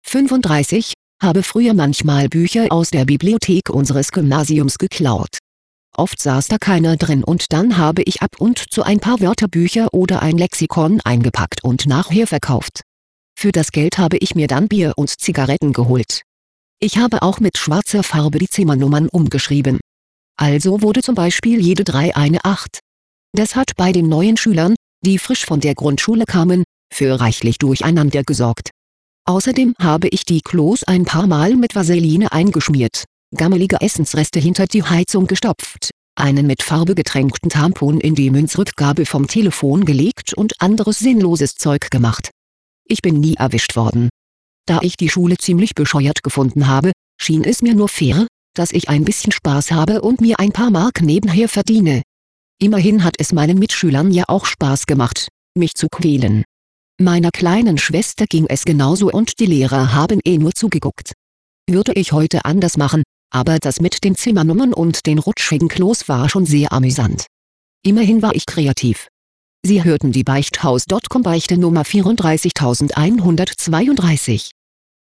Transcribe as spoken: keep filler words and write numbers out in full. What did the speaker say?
fünfunddreißig, habe früher manchmal Bücher aus der Bibliothek unseres Gymnasiums geklaut. Oft saß da keiner drin und dann habe ich ab und zu ein paar Wörterbücher oder ein Lexikon eingepackt und nachher verkauft. Für das Geld habe ich mir dann Bier und Zigaretten geholt. Ich habe auch mit schwarzer Farbe die Zimmernummern umgeschrieben. Also wurde zum Beispiel jede drei eine acht. Das hat bei den neuen Schülern, die frisch von der Grundschule kamen, für reichlich Durcheinander gesorgt. Außerdem habe ich die Klos ein paar Mal mit Vaseline eingeschmiert, gammelige Essensreste hinter die Heizung gestopft, einen mit Farbe getränkten Tampon in die Münzrückgabe vom Telefon gelegt und anderes sinnloses Zeug gemacht. Ich bin nie erwischt worden. Da ich die Schule ziemlich bescheuert gefunden habe, schien es mir nur fair, dass ich ein bisschen Spaß habe und mir ein paar Mark nebenher verdiene. Immerhin hat es meinen Mitschülern ja auch Spaß gemacht, mich zu quälen. Meiner kleinen Schwester ging es genauso und die Lehrer haben eh nur zugeguckt. Würde ich heute anders machen, aber das mit den Zimmernummern und den rutschigen Klos war schon sehr amüsant. Immerhin war ich kreativ. Sie hörten die Beichthaus Punkt com Beichte Nummer vierunddreißigtausendzweihundertzweiunddreißig.